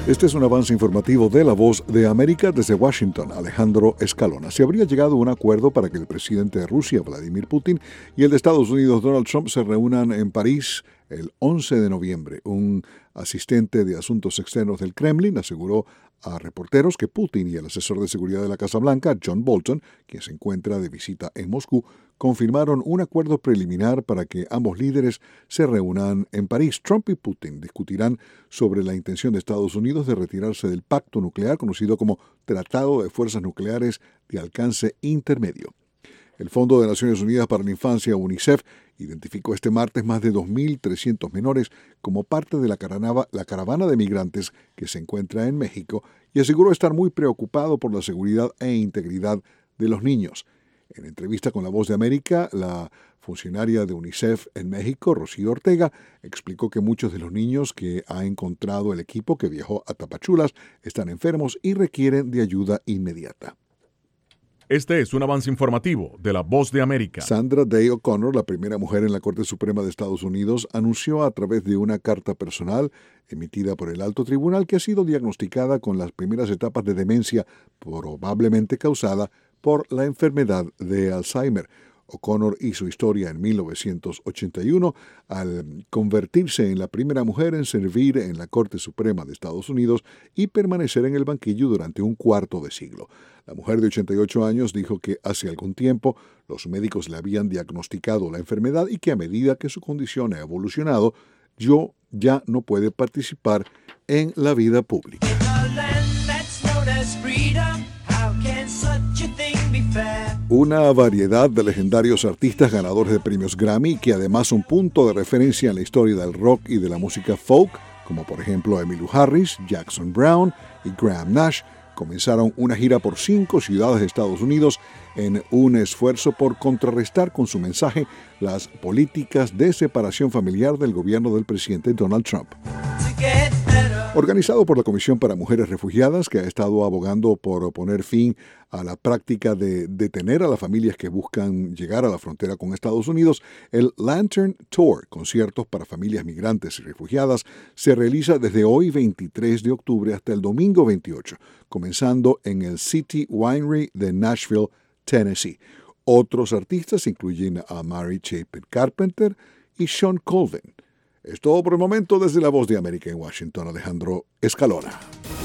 Este es un avance informativo de La Voz de América desde Washington. Alejandro Escalona. Se habría llegado a un acuerdo para que el presidente de Rusia, Vladimir Putin, y el de Estados Unidos, Donald Trump, se reúnan en París el 11 de noviembre. Un asistente de Asuntos Externos del Kremlin aseguró a reporteros que Putin y el asesor de seguridad de la Casa Blanca, John Bolton, quien se encuentra de visita en Moscú, confirmaron un acuerdo preliminar para que ambos líderes se reúnan en París. Trump y Putin discutirán sobre la intención de Estados Unidos de retirarse del pacto nuclear conocido como Tratado de Fuerzas Nucleares de Alcance Intermedio. El Fondo de Naciones Unidas para la Infancia, UNICEF, identificó este martes más de 2.300 menores como parte de la caravana de migrantes que se encuentra en México y aseguró estar muy preocupado por la seguridad e integridad de los niños. En entrevista con La Voz de América, la funcionaria de UNICEF en México, Rocío Ortega, explicó que muchos de los niños que ha encontrado el equipo que viajó a Tapachulas están enfermos y requieren de ayuda inmediata. Este es un avance informativo de La Voz de América. Sandra Day O'Connor, la primera mujer en la Corte Suprema de Estados Unidos, anunció a través de una carta personal emitida por el Alto Tribunal que ha sido diagnosticada con las primeras etapas de demencia probablemente causada por la enfermedad de Alzheimer. O'Connor hizo historia en 1981 al convertirse en la primera mujer en servir en la Corte Suprema de Estados Unidos y permanecer en el banquillo durante un cuarto de siglo. La mujer de 88 años dijo que hace algún tiempo los médicos le habían diagnosticado la enfermedad y que a medida que su condición ha evolucionado, ya no puede participar en la vida pública. Una variedad de legendarios artistas ganadores de premios Grammy que además son punto de referencia en la historia del rock y de la música folk, como por ejemplo Emmylou Harris, Jackson Browne y Graham Nash, comenzaron una gira por 5 ciudades de Estados Unidos en un esfuerzo por contrarrestar con su mensaje las políticas de separación familiar del gobierno del presidente Donald Trump. Organizado por la Comisión para Mujeres Refugiadas, que ha estado abogando por poner fin a la práctica de detener a las familias que buscan llegar a la frontera con Estados Unidos, el Lantern Tour, conciertos para familias migrantes y refugiadas, se realiza desde hoy 23 de octubre hasta el domingo 28, comenzando en el City Winery de Nashville, Tennessee. Otros artistas incluyen a Mary Chapin Carpenter y Sean Colvin. Es todo por el momento desde La Voz de América en Washington, Alejandro Escalona.